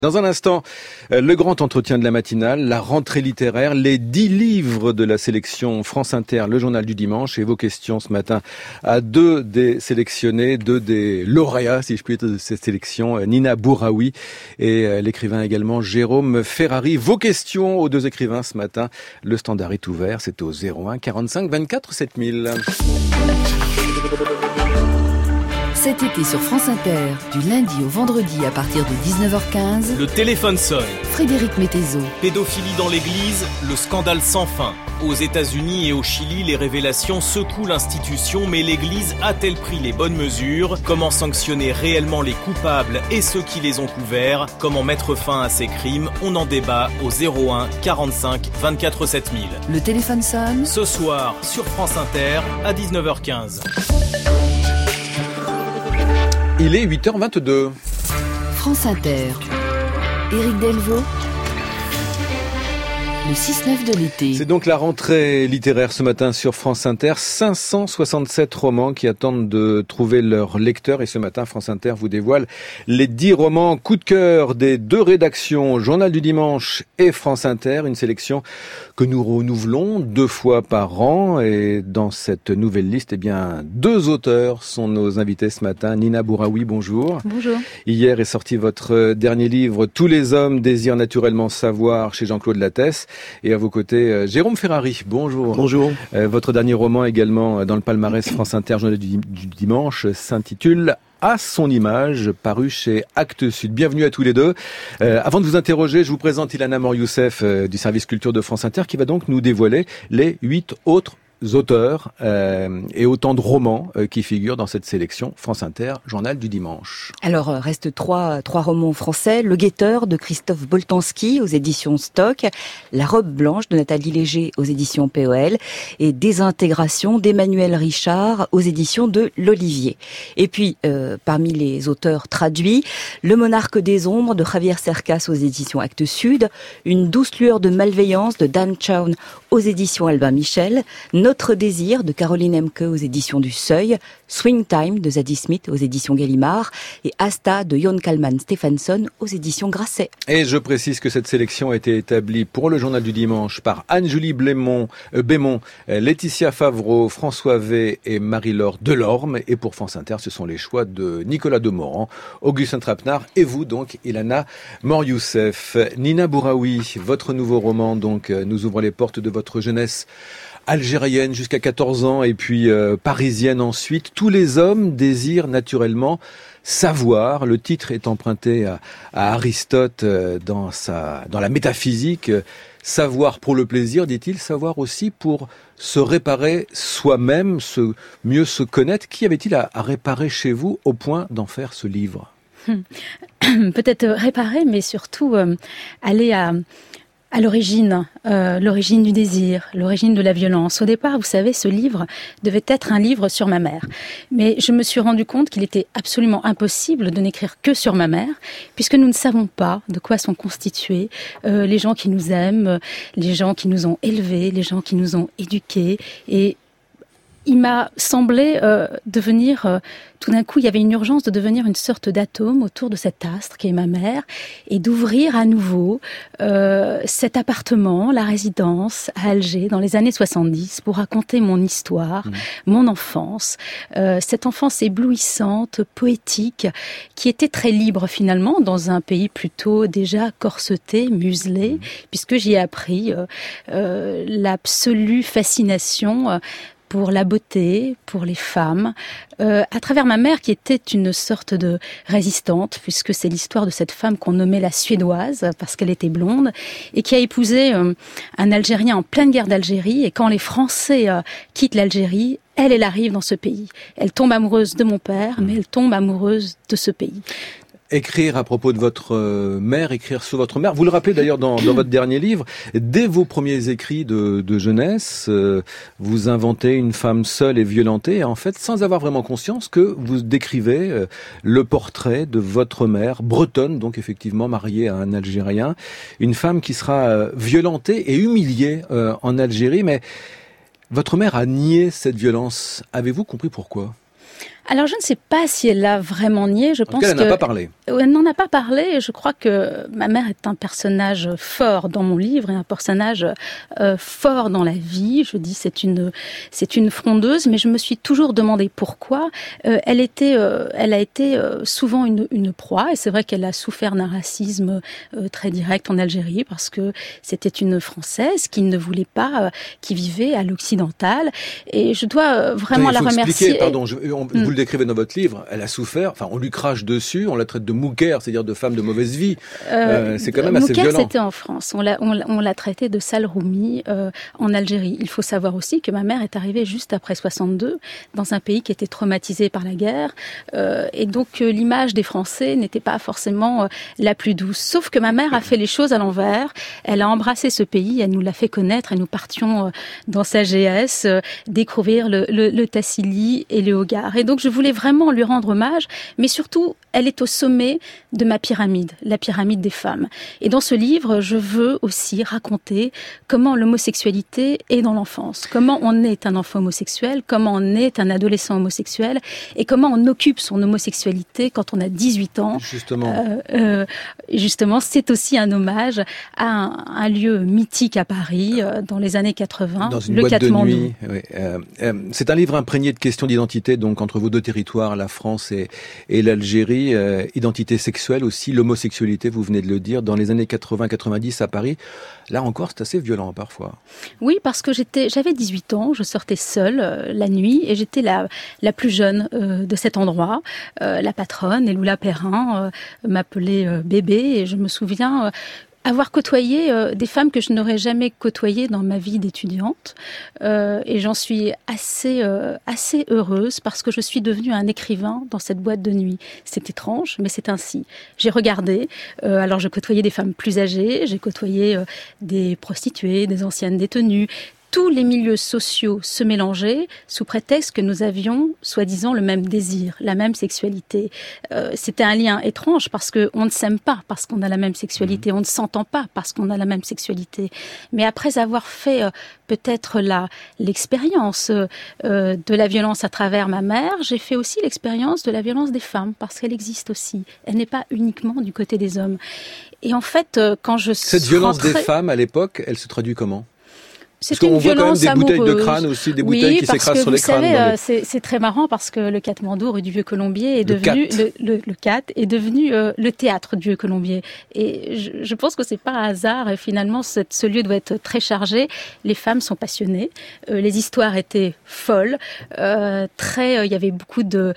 Dans un instant, le grand entretien de la matinale, la rentrée littéraire, les 10 livres de la sélection France Inter, le journal du dimanche, et vos questions ce matin à deux des sélectionnés, deux des lauréats, si je puis dire, de cette sélection, Nina Bouraoui et l'écrivain également Jérôme Ferrari. Vos questions aux deux écrivains ce matin, le standard est ouvert, c'est au 01 45 24 7000. Cet été sur France Inter, du lundi au vendredi à partir de 19h15, le téléphone sonne. Frédéric Mettezo. Pédophilie dans l'église, le scandale sans fin. Aux États-Unis et au Chili, les révélations secouent l'institution, mais l'église a-t-elle pris les bonnes mesures? Comment sanctionner réellement les coupables et ceux qui les ont couverts? Comment mettre fin à ces crimes? On en débat au 01 45 24 7000. Le téléphone sonne. Ce soir, sur France Inter, à 19h15. Il est 8h22. France Inter. Éric Delvaux. Le 6-9 de l'été. C'est donc la rentrée littéraire ce matin sur France Inter. 567 romans qui attendent de trouver leur lecteur. Et ce matin, France Inter vous dévoile les 10 romans coup de cœur des deux rédactions, Journal du Dimanche et France Inter. Une sélection que nous renouvelons 2 fois par an. Et dans cette nouvelle liste, deux auteurs sont nos invités ce matin. Nina Bouraoui, bonjour. Bonjour. Hier est sorti votre dernier livre, Tous les hommes désirent naturellement savoir, chez Jean-Claude Lattès. Et à vos côtés, Jérôme Ferrari, bonjour. Bonjour. Votre dernier roman également dans le palmarès France Inter, Journal du Dimanche, s'intitule À son image, paru chez Actes Sud. Bienvenue à tous les deux. Avant de vous interroger, je vous présente Ilana Mor-Youssef du service culture de France Inter qui va donc nous dévoiler les 8 autres auteurs et autant de romans qui figurent dans cette sélection France Inter, Journal du Dimanche. Alors, reste trois romans français. Le Guetteur de Christophe Boltanski aux éditions Stock, La robe blanche de Nathalie Léger aux éditions POL et Désintégration d'Emmanuel Richard aux éditions de l'Olivier. Et puis, parmi les auteurs traduits, Le monarque des ombres de Javier Cercas aux éditions Actes Sud, Une douce lueur de malveillance de Dan Chaun aux éditions Albin Michel, Notre désir de Caroline Emke aux éditions du Seuil, Swing Time de Zadie Smith aux éditions Gallimard et Asta de Jon Kalman Stephenson aux éditions Grasset. Et je précise que cette sélection a été établie pour le Journal du Dimanche par Anne-Julie Bémont, Laetitia Favreau, François V et Marie-Laure Delorme. Et pour France Inter, ce sont les choix de Nicolas Demorand, Augustin Trapenard et vous donc, Ilana Mor-Youssef. Nina Bouraoui, votre nouveau roman donc nous ouvre les portes de votre jeunesse algérienne jusqu'à 14 ans et puis parisienne ensuite. Tous les hommes désirent naturellement savoir. Le titre est emprunté à Aristote dans la métaphysique. Savoir pour le plaisir, dit-il, savoir aussi pour se réparer soi-même, mieux se connaître. Qui avait-il à réparer chez vous au point d'en faire ce livre? Peut-être réparer, mais surtout aller à l'origine, l'origine du désir, l'origine de la violence. Au départ, vous savez, ce livre devait être un livre sur ma mère. Mais je me suis rendu compte qu'il était absolument impossible de n'écrire que sur ma mère, puisque nous ne savons pas de quoi sont constitués les gens qui nous aiment, les gens qui nous ont élevés, les gens qui nous ont éduqués. Et il m'a semblé devenir, tout d'un coup, il y avait une urgence de devenir une sorte d'atome autour de cet astre qui est ma mère et d'ouvrir à nouveau cet appartement, la résidence à Alger dans les années 70 pour raconter mon histoire, mon enfance, cette enfance éblouissante, poétique, qui était très libre finalement dans un pays plutôt déjà corseté, muselé, puisque j'y ai appris l'absolue fascination pour la beauté, pour les femmes, à travers ma mère qui était une sorte de résistante, puisque c'est l'histoire de cette femme qu'on nommait la Suédoise, parce qu'elle était blonde, et qui a épousé un Algérien en pleine guerre d'Algérie, et quand les Français quittent l'Algérie, elle arrive dans ce pays. Elle tombe amoureuse de mon père, mais elle tombe amoureuse de ce pays. Écrire à propos de votre mère, écrire sur votre mère. Vous le rappelez d'ailleurs dans votre dernier livre. Dès vos premiers écrits de jeunesse, vous inventez une femme seule et violentée, en fait, sans avoir vraiment conscience que vous décrivez le portrait de votre mère, bretonne, donc effectivement mariée à un Algérien. Une femme qui sera violentée et humiliée en Algérie. Mais votre mère a nié cette violence. Avez-vous compris pourquoi ? Alors je ne sais pas si elle l'a vraiment nié. Je pense elle n'en a pas parlé. Elle n'en a pas parlé. Et je crois que ma mère est un personnage fort dans mon livre et un personnage fort dans la vie. Je dis c'est une frondeuse, mais je me suis toujours demandé pourquoi. Elle a été souvent une proie, et c'est vrai qu'elle a souffert d'un racisme très direct en Algérie parce que c'était une Française qui ne voulait pas, qui vivait à l'occidental. Et je dois vraiment la remercier. Pardon, vous le décrivez dans votre livre, elle a souffert, enfin on lui crache dessus, on la traite de mouguère, c'est-à-dire de femme de mauvaise vie. C'est quand même assez violent. C'était en France, on l'a traité de sale roumi en Algérie. Il faut savoir aussi que ma mère est arrivée juste après 62, dans un pays qui était traumatisé par la guerre, et donc l'image des Français n'était pas forcément la plus douce. Sauf que ma mère a fait les choses à l'envers, elle a embrassé ce pays, elle nous l'a fait connaître, et nous partions dans sa GS découvrir le Tassili et le Hogar. Et donc je voulais vraiment lui rendre hommage, mais surtout, elle est au sommet de ma pyramide, la pyramide des femmes. Et dans ce livre, je veux aussi raconter comment l'homosexualité est dans l'enfance, comment on est un enfant homosexuel, comment on est un adolescent homosexuel, et comment on occupe son homosexualité quand on a 18 ans. Justement, c'est aussi un hommage à un lieu mythique à Paris, dans les années 80, dans une le boîte Katmandou. De nuit. Oui. C'est un livre imprégné de questions d'identité, donc entre vos deux territoires, la France et l'Algérie. Identité sexuelle aussi, l'homosexualité, vous venez de le dire, dans les années 80-90 à Paris. Là encore, c'est assez violent parfois. Oui, parce que j'avais 18 ans, je sortais seule la nuit et j'étais la plus jeune de cet endroit. La patronne, Eloula Perrin, m'appelait bébé, et je me souviens avoir côtoyé des femmes que je n'aurais jamais côtoyées dans ma vie d'étudiante, et j'en suis assez heureuse parce que je suis devenue un écrivain dans cette boîte de nuit. C'est étrange, mais c'est ainsi. J'ai regardé, alors je côtoyais des femmes plus âgées, j'ai côtoyé des prostituées, des anciennes détenues. Tous les milieux sociaux se mélangeaient sous prétexte que nous avions, soi-disant, le même désir, la même sexualité. C'était un lien étrange parce que on ne s'aime pas parce qu'on a la même sexualité, on ne s'entend pas parce qu'on a la même sexualité. Mais après avoir fait peut-être l'expérience de la violence à travers ma mère, j'ai fait aussi l'expérience de la violence des femmes parce qu'elle existe aussi. Elle n'est pas uniquement du côté des hommes. Et en fait, quand je Cette violence des femmes à l'époque, elle se traduit comment ? C'est parce qu'on voit quand même des amoureuse. bouteilles de crâne aussi, des bouteilles qui s'écrasent sur les crânes. Oui, c'est très marrant parce que le Katmandou, rue du Vieux-Colombier, est devenu le CAT est devenu le théâtre du Vieux-Colombier. Et je pense que c'est pas un hasard. Et finalement, ce lieu doit être très chargé. Les femmes sont passionnées. Les histoires étaient folles. Il y avait beaucoup de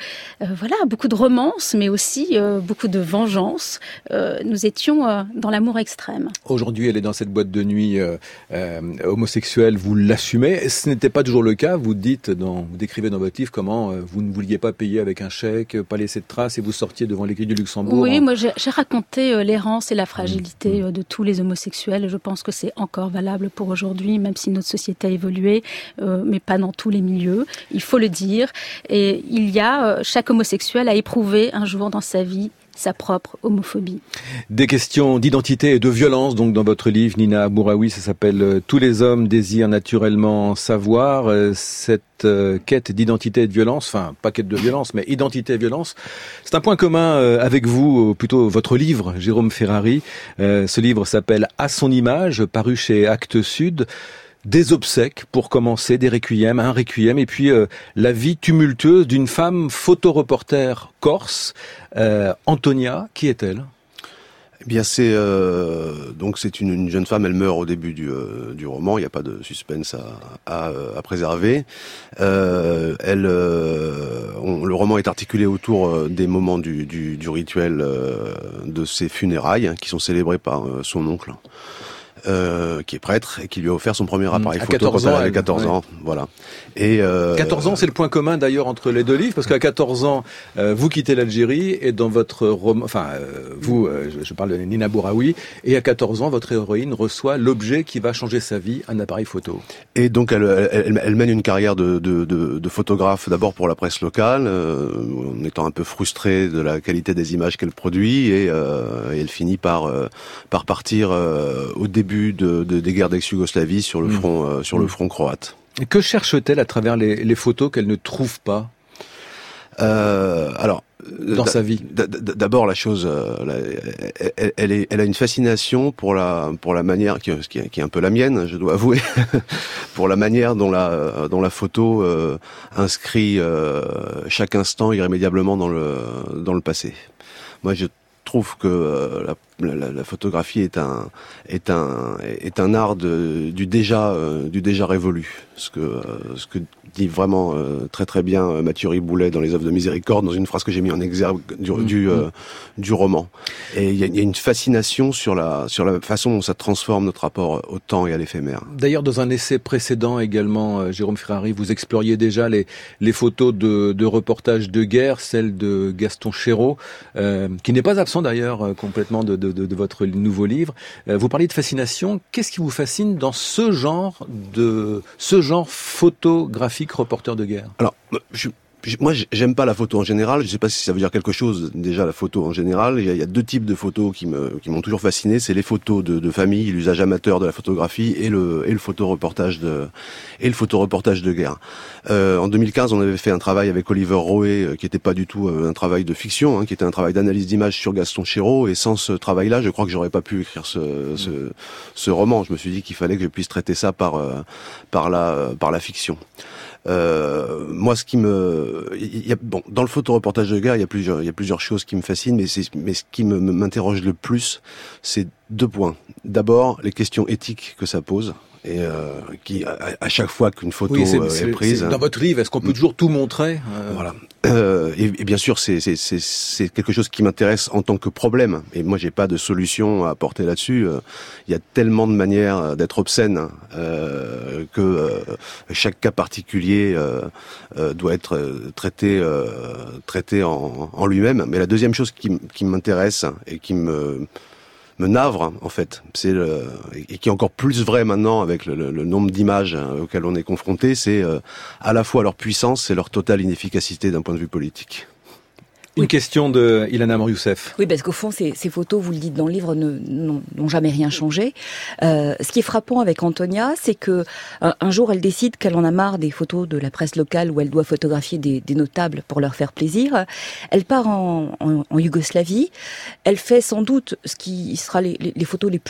romance, mais aussi beaucoup de vengeance. Nous étions dans l'amour extrême. Aujourd'hui, elle est dans cette boîte de nuit homosexuelle. Vous l'assumez. Ce n'était pas toujours le cas. Vous décrivez dans votre livre comment vous ne vouliez pas payer avec un chèque, pas laisser de traces, et vous sortiez devant l'église du Luxembourg. Oui, moi j'ai raconté l'errance et la fragilité de tous les homosexuels. Et je pense que c'est encore valable pour aujourd'hui, même si notre société a évolué, mais pas dans tous les milieux. Il faut le dire. Et chaque homosexuel a éprouvé un jour dans sa vie sa propre homophobie. Des questions d'identité et de violence, donc, dans votre livre, Nina Bouraoui, ça s'appelle « Tous les hommes désirent naturellement savoir ». Cette quête d'identité et de violence, enfin, pas quête de violence, mais identité et violence, c'est un point commun avec vous, plutôt votre livre, Jérôme Ferrari. Ce livre s'appelle « À son image », paru chez Actes Sud. Des obsèques, pour commencer, des requiems, un requiem, et puis la vie tumultueuse d'une femme photoreporter corse, Antonia. Qui est-elle ? Eh bien, c'est une jeune femme. Elle meurt au début du roman. Il n'y a pas de suspense à préserver. Le roman est articulé autour des moments du rituel de ses funérailles, qui sont célébrés par son oncle. Qui est prêtre et qui lui a offert son premier appareil photo 14 quand elle ans, avait 14 ans. Voilà. Et 14 ans, c'est le point commun d'ailleurs entre les deux livres, parce qu'à 14 ans, vous quittez l'Algérie et dans votre roman, je parle de Nina Bouraoui, et à 14 ans, votre héroïne reçoit l'objet qui va changer sa vie, un appareil photo. Et donc elle mène une carrière de photographe d'abord pour la presse locale, en étant un peu frustrée de la qualité des images qu'elle produit, et elle finit par partir au début des guerres d'ex-Yougoslavie sur le front croate. Et que cherche-t-elle à travers les photos qu'elle ne trouve pas ? Alors, dans sa vie. D'abord, la chose, elle a une fascination pour la manière qui est un peu la mienne, je dois avouer, pour la manière dont la photo inscrit chaque instant irrémédiablement dans le passé. Moi, je trouve que la photographie est un art du déjà révolu. Ce que dit vraiment très très bien Mathieu Riboulet dans les œuvres de Miséricorde, dans une phrase que j'ai mis en exergue du roman. Et il y a une fascination sur la façon dont ça transforme notre rapport au temps et à l'éphémère. D'ailleurs, dans un essai précédent également, Jérôme Ferrari, vous exploriez déjà les photos de reportages de guerre, celle de Gaston Chéreau, qui n'est pas absent d'ailleurs complètement de votre nouveau livre. Vous parliez de fascination. Qu'est-ce qui vous fascine dans ce genre photographique reporter de guerre? Alors, moi, j'aime pas la photo en général. Je sais pas si ça veut dire quelque chose, déjà, la photo en général. Il y a deux types de photos qui m'ont toujours fasciné. C'est les photos de famille, l'usage amateur de la photographie et le photoreportage de guerre. En 2015, on avait fait un travail avec Oliver Roé, qui était pas du tout un travail de fiction, qui était un travail d'analyse d'image sur Gaston Chéreau. Et sans ce travail-là, je crois que j'aurais pas pu écrire ce roman. Je me suis dit qu'il fallait que je puisse traiter ça par la fiction. Moi, dans le photoreportage de guerre, il y a plusieurs choses qui me fascinent, mais ce qui m'interroge le plus, c'est deux points. D'abord, les questions éthiques que ça pose. Et qui à chaque fois qu'une photo est prise, dans votre livre, est-ce qu'on peut toujours tout montrer? Voilà. Et bien sûr, c'est quelque chose qui m'intéresse en tant que problème. Et moi, j'ai pas de solution à apporter là-dessus. Il y a tellement de manières d'être obscène que chaque cas particulier doit être traité en lui-même. Mais la deuxième chose qui m'intéresse et qui me navre en fait, et qui est encore plus vrai maintenant avec le nombre d'images auxquelles on est confronté, c'est à la fois leur puissance et leur totale inefficacité d'un point de vue politique. Une question de Ilana Mor-Youssef. Oui, parce qu'au fond, ces photos, vous le dites dans le livre, n'ont jamais rien changé. Ce qui est frappant avec Antonia, c'est que un jour, elle décide qu'elle en a marre des photos de la presse locale où elle doit photographier des notables pour leur faire plaisir. Elle part en Yougoslavie. Elle fait sans doute ce qui sera les photos les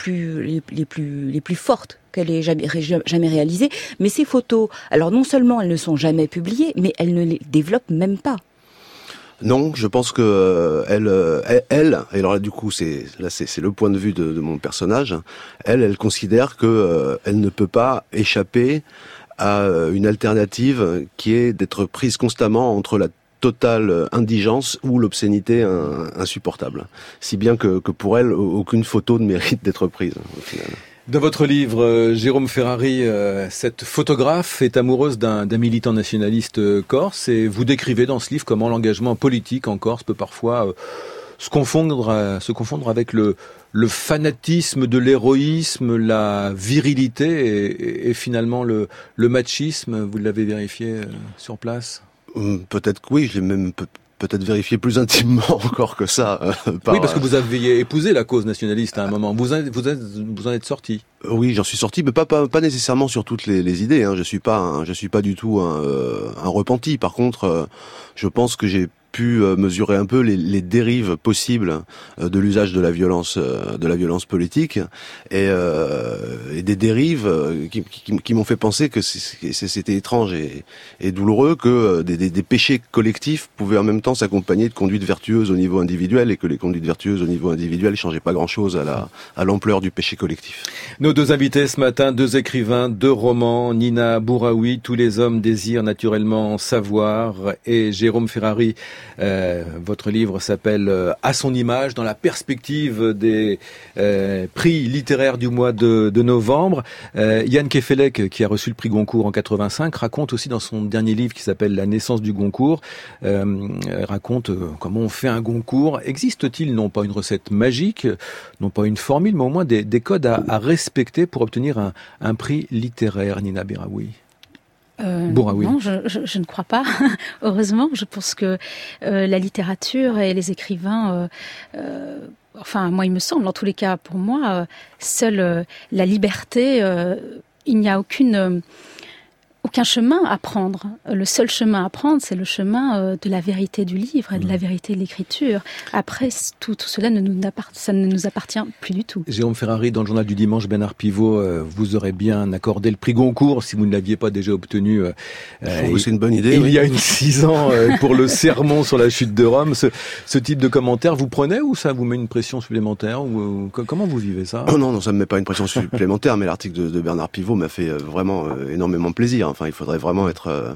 plus fortes qu'elle ait jamais réalisées. Mais ces photos, alors non seulement elles ne sont jamais publiées, mais elle ne les développe même pas. Non, je pense que elle, et alors là du coup c'est le point de vue de mon personnage. Elle considère que elle ne peut pas échapper à une alternative qui est d'être prise constamment entre la totale indigence ou l'obscénité insupportable. Si bien que pour elle, aucune photo ne mérite d'être prise au final. Dans votre livre, Jérôme Ferrari, cette photographe est amoureuse d'un militant nationaliste corse, et vous décrivez dans ce livre comment l'engagement politique en Corse peut parfois se confondre avec le fanatisme de l'héroïsme, la virilité et finalement le machisme. Vous l'avez vérifié sur place? Peut-être que oui, je l'ai même peut-être vérifier plus intimement encore que ça. Oui, parce que vous aviez épousé la cause nationaliste à un moment. Vous en êtes sorti. Oui, j'en suis sorti, mais pas nécessairement sur toutes les idées. Je suis pas du tout un repenti. Par contre, je pense que j'ai pu mesurer un peu les dérives possibles de l'usage de la violence politique et des dérives qui m'ont fait penser que c'était étrange et douloureux que des péchés collectifs pouvaient en même temps s'accompagner de conduites vertueuses au niveau individuel et que les conduites vertueuses au niveau individuel ne changeaient pas grand-chose à l'ampleur du péché collectif. Nos deux invités ce matin, deux écrivains, deux romans, Nina Bouraoui, Tous les hommes désirent naturellement savoir, et Jérôme Ferrari. Votre livre s'appelle À son image, dans la perspective des prix littéraires du mois de novembre. Yann Kefelec, qui a reçu le prix Goncourt en 85, raconte aussi dans son dernier livre qui s'appelle La naissance du Goncourt, raconte comment on fait un Goncourt. Existe-t-il non pas une recette magique, non pas une formule, mais au moins des codes à respecter pour obtenir un prix littéraire, Nina Bouraoui? Non, je ne crois pas. Heureusement, je pense que la littérature et les écrivains, enfin, moi, il me semble, en tous les cas, pour moi, seule la liberté, il n'y a aucun chemin à prendre. Le seul chemin à prendre, c'est le chemin de la vérité du livre et de la vérité de l'écriture. Après, tout cela ça ne nous appartient plus du tout. Jérôme Ferrari, dans le journal du dimanche, Bernard Pivot, vous aurez bien accordé le prix Goncourt, si vous ne l'aviez pas déjà obtenu. Je trouve que c'est une bonne idée. Il y a 6 ans, pour le sermon sur la chute de Rome. Ce type de commentaire, vous prenez ou ça vous met une pression supplémentaire ou comment vous vivez ça? Non, ça me met pas une pression supplémentaire, mais l'article de Bernard Pivot m'a fait vraiment énormément plaisir. Enfin, il faudrait vraiment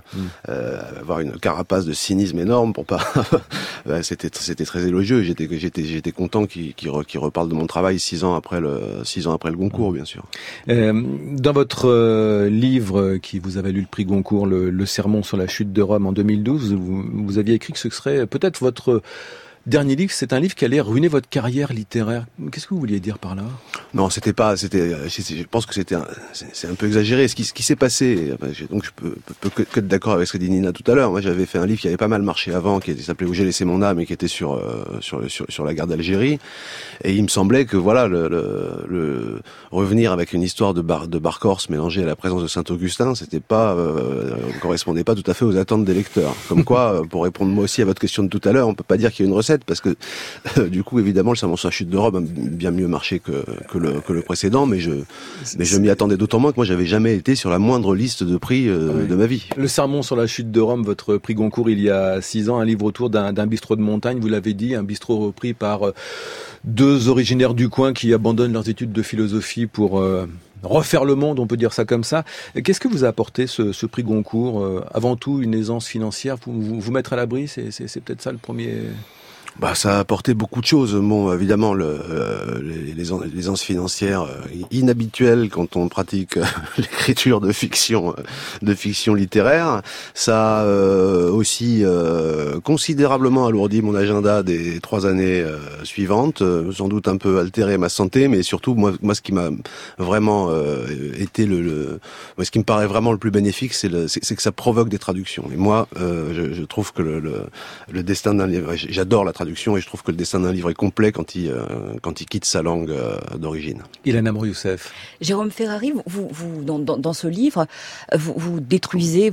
avoir une carapace de cynisme énorme pour pas. C'était très élogieux. J'étais content qu'il reparle de mon travail 6 ans après le Goncourt, bien sûr. Dans votre livre qui vous a valu le prix Goncourt, le sermon sur la chute de Rome en 2012, vous aviez écrit que ce serait peut-être votre dernier livre. C'est un livre qui allait ruiner votre carrière littéraire. Qu'est-ce que vous vouliez dire par là? Non, je pense que c'est un peu exagéré. Ce qui s'est passé, donc je peux que être d'accord avec ce que dit Nina tout à l'heure. Moi, j'avais fait un livre qui avait pas mal marché avant, qui s'appelait Où j'ai laissé mon âme et qui était sur la guerre d'Algérie. Et il me semblait que voilà, le revenir avec une histoire de bar corse mélangée à la présence de Saint-Augustin, correspondait pas tout à fait aux attentes des lecteurs. Comme quoi, pour répondre moi aussi à votre question de tout à l'heure, on peut pas dire qu'il y a une recette parce que du coup, évidemment, le sermon sur la chute de Rome a bien mieux marché que le précédent, mais je m'y attendais d'autant moins que moi j'avais jamais été sur la moindre liste de prix de ma vie. Le sermon sur la chute de Rome, votre prix Goncourt il y a 6 ans, un livre autour d'un bistrot de montagne, vous l'avez dit, un bistrot repris par 2 originaires du coin qui abandonnent leurs études de philosophie pour refaire le monde, on peut dire ça comme ça. Qu'est-ce que vous a apporté ce prix Goncourt? Avant tout, une aisance financière, vous mettre à l'abri, c'est peut-être ça le premier... Ça a apporté beaucoup de choses. Bon, évidemment, l'aisance financière inhabituelle quand on pratique l'écriture de fiction littéraire. Ça a aussi considérablement alourdi mon agenda des 3 années suivantes. Sans doute un peu altéré ma santé, mais surtout moi ce qui m'a vraiment été ce qui me paraît vraiment le plus bénéfique, c'est que ça provoque des traductions. Et moi, je trouve que le destin d'un livre, j'adore la traduction. Et je trouve que le destin d'un livre est complet quand il quitte sa langue d'origine. Ilana Amr-Youssef. Jérôme Ferrari, vous dans ce livre, vous détruisez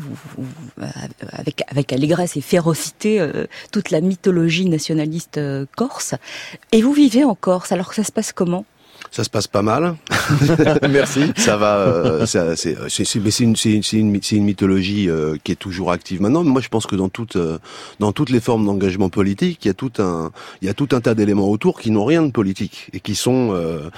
avec allégresse et férocité toute la mythologie nationaliste corse. Et vous vivez en Corse, alors que ça se passe comment ? Ça se passe pas mal. Merci. Ça va. C'est une mythologie qui est toujours active maintenant. Mais moi, je pense que dans toutes les formes d'engagement politique, il y a tout un tas d'éléments autour qui n'ont rien de politique et qui sont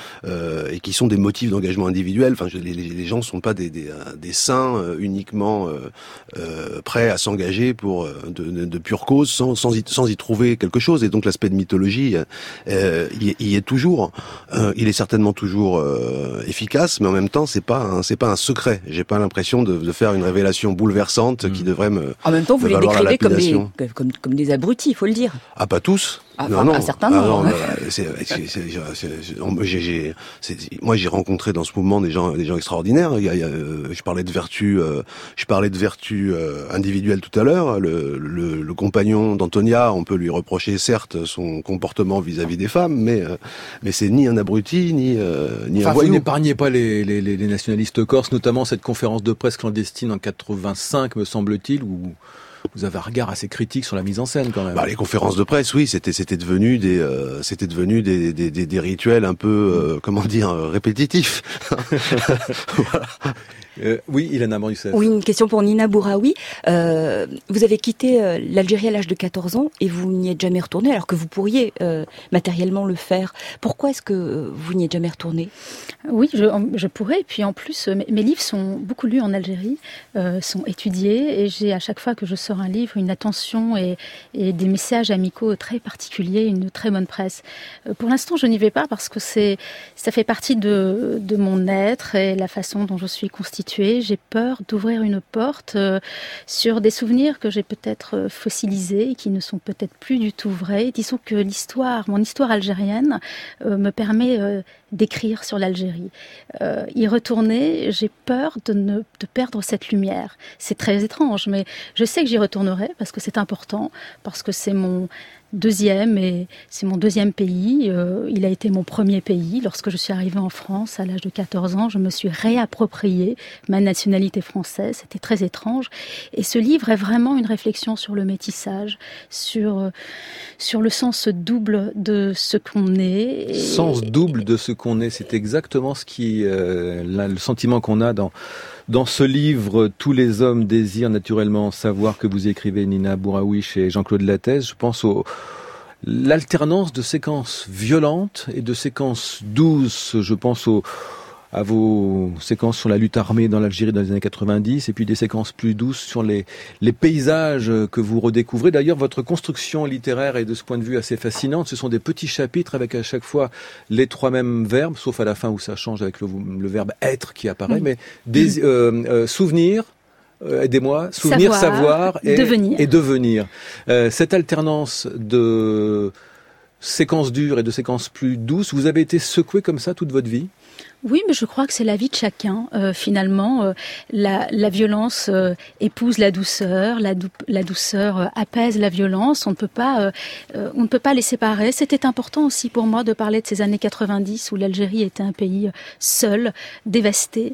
des motifs d'engagement individuel. Enfin, les gens sont pas des saints uniquement prêts à s'engager pour de pure cause sans y trouver quelque chose. Et donc l'aspect de mythologie, il est toujours. Il est certainement toujours efficace, mais en même temps, c'est pas un secret. J'ai pas l'impression de faire une révélation bouleversante qui devrait me. En même temps, vous les décrivez comme des abrutis, il faut le dire. Ah, pas tous. Un certain nombre. Moi, j'ai rencontré dans ce mouvement des gens extraordinaires. Je parlais de vertu individuelle tout à l'heure. Le compagnon d'Antonia, on peut lui reprocher certes son comportement vis-à-vis des femmes, mais c'est ni un abruti ni un voyou. Vous n'épargnez pas les nationalistes corses, notamment cette conférence de presse clandestine en 85, me semble-t-il, où vous avez un regard assez critique sur la mise en scène quand même. Les conférences de presse, oui, c'était devenu des rituels un peu répétitifs. Voilà. Oui, Ilana Amr-Youssef. Oui, une question pour Nina Bouraoui. Vous avez quitté l'Algérie à l'âge de 14 ans et vous n'y êtes jamais retourné alors que vous pourriez matériellement le faire. Pourquoi est-ce que vous n'y êtes jamais retourné ? Oui, je pourrais. Et puis en plus, mes livres sont beaucoup lus en Algérie, sont étudiés et j'ai à chaque fois que je sors un livre une attention et des messages amicaux très particuliers, une très bonne presse. Pour l'instant, je n'y vais pas parce que ça fait partie de mon être et la façon dont je suis constituée. J'ai peur d'ouvrir une porte sur des souvenirs que j'ai peut-être fossilisés et qui ne sont peut-être plus du tout vrais. Disons que mon histoire algérienne me permet d'écrire sur l'Algérie. Y retourner, j'ai peur de perdre cette lumière. C'est très étrange, mais je sais que j'y retournerai parce que c'est important, parce que c'est mon deuxième, et c'est mon deuxième pays. Il a été mon premier pays. Lorsque je suis arrivée en France à l'âge de 14 ans, je me suis réappropriée ma nationalité française. C'était très étrange. Et ce livre est vraiment une réflexion sur le métissage, sur le sens double de ce qu'on est. Sens double de ce qu'on est, c'est exactement ce qui, le sentiment qu'on a dans ce livre, Tous les hommes désirent naturellement savoir, que vous écrivez, Nina Bouraoui, chez Jean-Claude Lattès. Je pense l'alternance de séquences violentes et de séquences douces. Je pense à vos séquences sur la lutte armée dans l'Algérie dans les années 90, et puis des séquences plus douces sur les paysages que vous redécouvrez. D'ailleurs, votre construction littéraire est de ce point de vue assez fascinante. Ce sont des petits chapitres avec à chaque fois les trois mêmes verbes, sauf à la fin où ça change avec le verbe être qui apparaît, mais souvenir, aidez-moi, souvenir, savoir et devenir. Cette alternance de séquences dures et de séquences plus douces, vous avez été secoué comme ça toute votre vie ? Oui, mais je crois que c'est la vie de chacun. Finalement, la violence épouse la douceur douceur apaise la violence. On ne peut pas les séparer. C'était important aussi pour moi de parler de ces années 90 où l'Algérie était un pays seul, dévasté.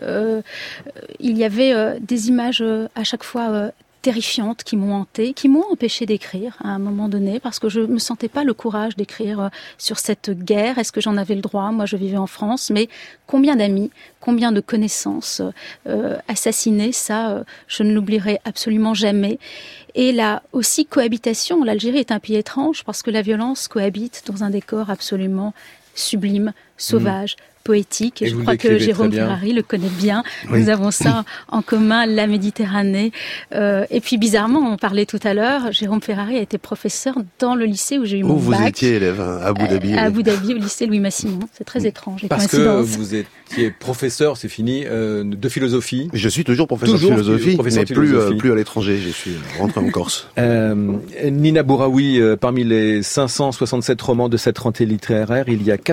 Il y avait des images à chaque fois terrifiantes qui m'ont hantée, qui m'ont empêché d'écrire à un moment donné, parce que je me sentais pas le courage d'écrire sur cette guerre. Est-ce que j'en avais le droit? Moi, je vivais en France, mais combien d'amis, combien de connaissances assassinées, ça, je ne l'oublierai absolument jamais. Et là aussi, cohabitation. L'Algérie est un pays étrange parce que la violence cohabite dans un décor absolument sublime, sauvage, poétique, et je crois que Jérôme Ferrari le connaît bien. Oui. Nous avons ça en commun, la Méditerranée. Et puis bizarrement, on parlait tout à l'heure, Jérôme Ferrari a été professeur dans le lycée où j'ai eu mon bac. Vous étiez élève à Abu Dhabi. À Abu Dhabi, au lycée Louis Massignon. C'est très étrange. Parce que vous étiez professeur, c'est fini, de philosophie. Je suis toujours professeur de philosophie, mais plus à l'étranger. Je suis rentré en Corse. Nina Bouraoui, parmi les 567 romans de cette rentrée littéraire, il y a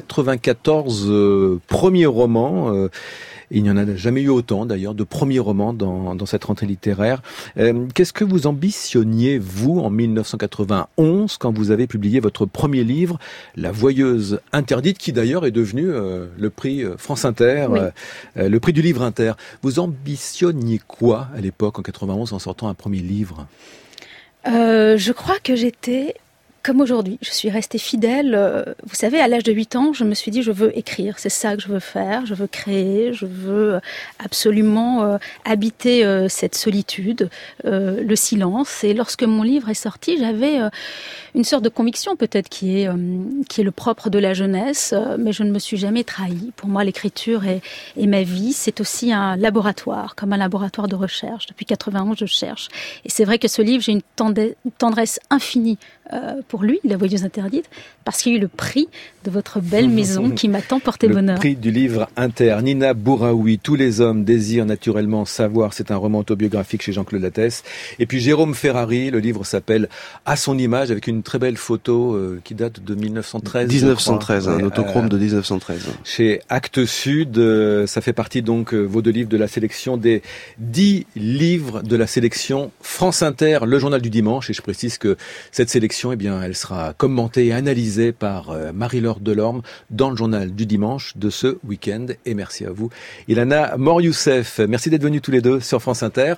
94 premiers romans. Il n'y en a jamais eu autant, d'ailleurs, de premiers romans dans cette rentrée littéraire. Qu'est-ce que vous ambitionniez, vous, en 1991, quand vous avez publié votre premier livre, La Voyeuse interdite, qui d'ailleurs est devenu le prix France Inter, oui. Le prix du livre Inter. Vous ambitionniez quoi, à l'époque, en 91, en sortant un premier livre ? Je crois que j'étais... Comme aujourd'hui, je suis restée fidèle. Vous savez, à l'âge de 8 ans, je me suis dit, je veux écrire. C'est ça que je veux faire. Je veux créer. Je veux absolument habiter cette solitude, le silence. Et lorsque mon livre est sorti, j'avais une sorte de conviction, peut-être, qui est le propre de la jeunesse. Mais je ne me suis jamais trahie. Pour moi, l'écriture est ma vie. C'est aussi un laboratoire, comme un laboratoire de recherche. Depuis 91, je cherche. Et c'est vrai que ce livre, j'ai une tendresse infinie pour lui, La Voyeuse interdite, parce qu'il y a eu le prix de votre belle maison qui m'a tant porté bonheur. Le prix du livre Inter. Nina Bouraoui, Tous les hommes désirent naturellement savoir. C'est un roman autobiographique chez Jean-Claude Lattès. Et puis Jérôme Ferrari, le livre s'appelle À son image, avec une très belle photo qui date de 1913. 1913, un autochrome de 1913. Chez Actes Sud, ça fait partie donc, vos deux livres, de la sélection des 10 livres de la sélection France Inter, le journal du dimanche. Et je précise que cette sélection, eh bien, elle sera commentée et analysée par Marie-Laure Delorme dans le journal du dimanche de ce week-end. Et merci à vous, Ilana Mor-Youssef. Merci d'être venus tous les deux sur France Inter.